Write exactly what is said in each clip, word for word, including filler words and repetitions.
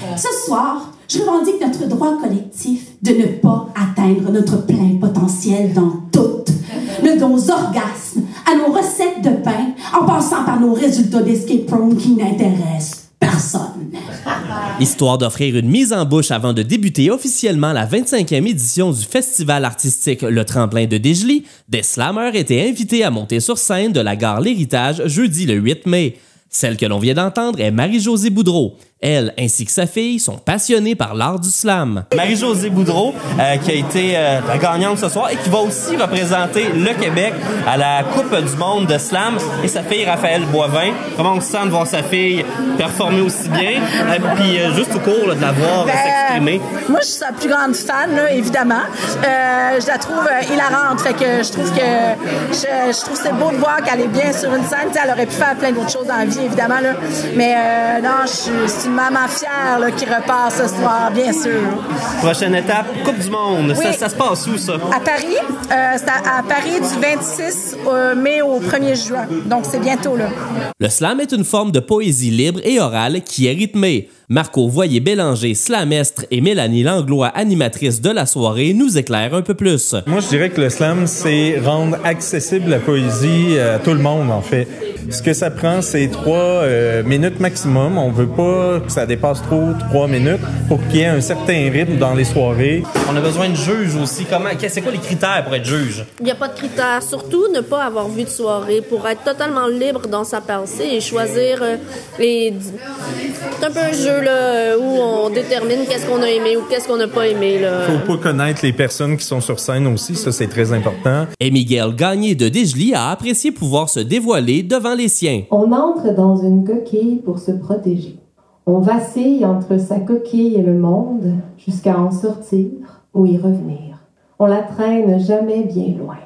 Ce soir, je revendique notre droit collectif de ne pas atteindre notre plein potentiel dans toutes, de nos orgasmes à nos recettes de pain, en passant par nos résultats d'escape room qui n'intéressent personne. Histoire d'offrir une mise en bouche avant de débuter officiellement la vingt-cinquième édition du festival artistique Le Tremplin de Desjely, des slammers étaient invités à monter sur scène de la gare L'Héritage jeudi le huit mai. Celle que l'on vient d'entendre est Marie-Josée Boudreau. Elle ainsi que sa fille sont passionnées par l'art du slam. Marie-Josée Boudreau, euh, qui a été euh, la gagnante ce soir et qui va aussi représenter le Québec à la Coupe du monde de slam, et sa fille Raphaël Boivin. Comment on se sent de voir sa fille performer aussi bien, et puis euh, juste au cours là, de la voir ben, s'exprimer? Moi, je suis sa plus grande fan, là, évidemment. Euh, je la trouve euh, hilarante, fait que je trouve que je, je trouve c'est beau de voir qu'elle est bien sur une scène. T'sais, elle aurait pu faire plein d'autres choses dans la vie, évidemment, là. Mais euh, non, je suis une maman fière là, qui repart ce soir, bien sûr. Prochaine étape, Coupe du monde. Oui. Ça, ça se passe où, ça? À Paris. Euh, c'est à, à Paris du vingt-six mai au premier juin. Donc, c'est bientôt, là. Le slam est une forme de poésie libre et orale qui est rythmée. Marco Voyer-Bélanger, slamestre, et Mélanie Langlois, animatrice de la soirée, nous éclairent un peu plus. Moi, je dirais que le slam, c'est rendre accessible la poésie à tout le monde, en fait. Ce que ça prend, c'est trois euh, minutes maximum. On veut pas que ça dépasse trop trois minutes pour qu'il y ait un certain rythme dans les soirées. On a besoin de juges aussi. Comment, c'est quoi les critères pour être juge? Il n'y a pas de critères. Surtout, ne pas avoir vu de soirée pour être totalement libre dans sa pensée et choisir euh, les... C'est un peu un jeu là, où on détermine qu'est-ce qu'on a aimé ou qu'est-ce qu'on n'a pas aimé. Là. Faut pas connaître les personnes qui sont sur scène aussi. Ça, c'est très important. Et Miguel Gagné de Desjely a apprécié pouvoir se dévoiler devant les siens. On entre dans une coquille pour se protéger. On vacille entre sa coquille et le monde jusqu'à en sortir ou y revenir. On la traîne jamais bien loin.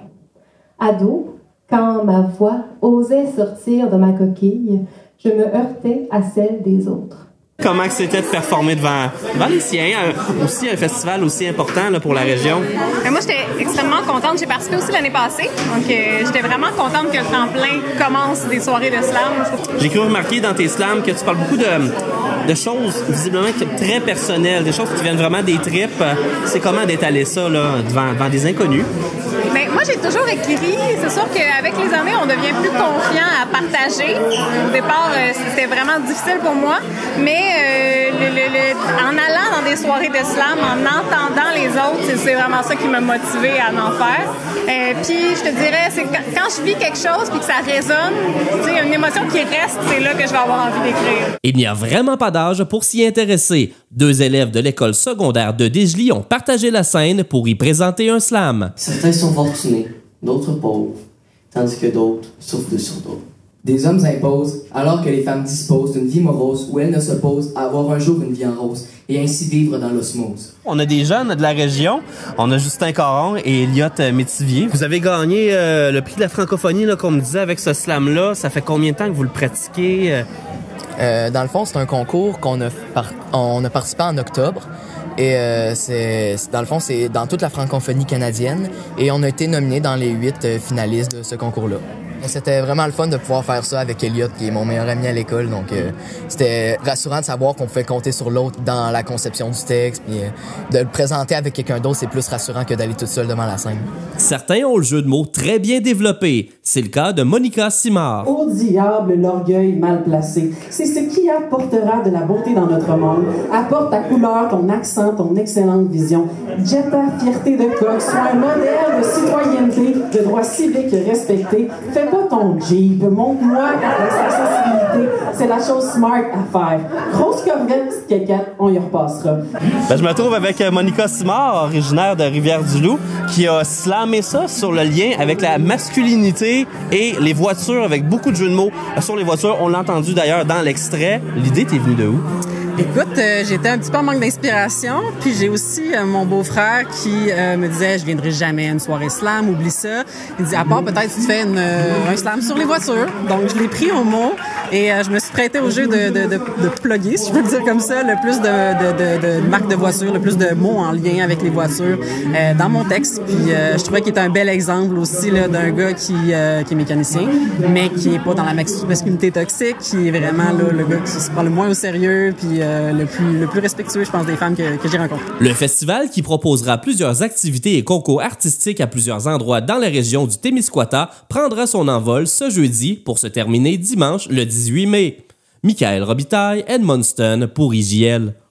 Ado, quand ma voix osait sortir de ma coquille, je me heurtais à celle des autres. Comment c'était de performer devant, devant les siens, euh, aussi un festival aussi important là, pour la région? Et moi, j'étais extrêmement contente. J'ai participé aussi l'année passée, donc euh, j'étais vraiment contente que le tremplin commence des soirées de slam. J'ai cru remarquer dans tes slams que tu parles beaucoup de, de choses visiblement très personnelles, des choses qui viennent vraiment des tripes. C'est comment d'étaler ça là, devant, devant des inconnus? Ben, moi, j'ai toujours écrit. C'est sûr qu'avec les années, on devient plus confiant à partager. Au départ, euh, c'était vraiment difficile pour moi, mais euh, le, le, le, en allant dans des soirées de slam, en entendant les autres, c'est, c'est vraiment ça qui m'a motivée à en faire. Euh, puis, je te dirais, c'est quand, quand je vis quelque chose puis que ça résonne, tu sais, une émotion qui reste, c'est là que je vais avoir envie d'écrire. Il n'y a vraiment pas d'âge pour s'y intéresser. Deux élèves de l'école secondaire de Desjely ont partagé la scène pour y présenter un slam. Certains sont fortunés, d'autres pauvres, tandis que d'autres souffrent de surdose. Des hommes imposent, alors que les femmes disposent d'une vie morose où elles ne s'opposent à avoir un jour une vie en rose et ainsi vivre dans l'osmose. On a des jeunes de la région. On a Justin Caron et Elliott Métivier. Vous avez gagné euh, le prix de la francophonie, là, comme on me disait, avec ce slam-là. Ça fait combien de temps que vous le pratiquez? Euh, dans le fond, c'est un concours qu'on a, par- on a participé en octobre. Et euh, c'est, c'est, dans le fond, c'est dans toute la francophonie canadienne. Et on a été nominé dans les huit euh, finalistes de ce concours-là. C'était vraiment le fun de pouvoir faire ça avec Elliott, qui est mon meilleur ami à l'école. Donc, euh, c'était rassurant de savoir qu'on pouvait compter sur l'autre dans la conception du texte. Puis, euh, de le présenter avec quelqu'un d'autre, c'est plus rassurant que d'aller toute seule devant la scène. Certains ont le jeu de mots très bien développé. C'est le cas de Monica Simard. Au diable, l'orgueil mal placé. C'est ce qui apportera de la beauté dans notre monde. Apporte ta couleur, ton accent, ton excellente vision. Jetta, fierté de coq, sois un modèle de citoyenneté, de droits civiques respectés. Fais pas ton Jeep, montre-moi la sensibilité. C'est la chose smart à faire. Grosse corvette, petite quéquette, on y repassera. Ben, je me trouve avec Monica Simard, originaire de Rivière-du-Loup, qui a slamé ça sur le lien avec la masculinité et les voitures, avec beaucoup de jeux de mots sur les voitures. On l'a entendu d'ailleurs dans l'extrait. L'idée t'est venue de où? Écoute, euh, j'étais un petit peu en manque d'inspiration, puis j'ai aussi euh, mon beau-frère qui euh, me disait « Je viendrai jamais à une soirée slam, oublie ça ». Il dit « À part peut-être tu te fais une, euh, un slam sur les voitures ». Donc je l'ai pris au mot et euh, je me suis prêtée au jeu de, de, de, de plugger, si je peux le dire comme ça, le plus de, de, de, de marques de voitures, le plus de mots en lien avec les voitures euh, dans mon texte. Puis euh, je trouvais qu'il était un bel exemple aussi là, d'un gars qui, euh, qui est mécanicien, mais qui est pas dans la masculinité toxique, qui est vraiment là, le gars qui se prend le moins au sérieux, puis euh, euh, le plus le plus respectueux, je pense, des femmes que, que j'ai rencontrées. Le festival, qui proposera plusieurs activités et concours artistiques à plusieurs endroits dans la région du Témiscouata, prendra son envol ce jeudi pour se terminer dimanche le dix-huit mai. Michael Robitaille, Edmundston pour I J L.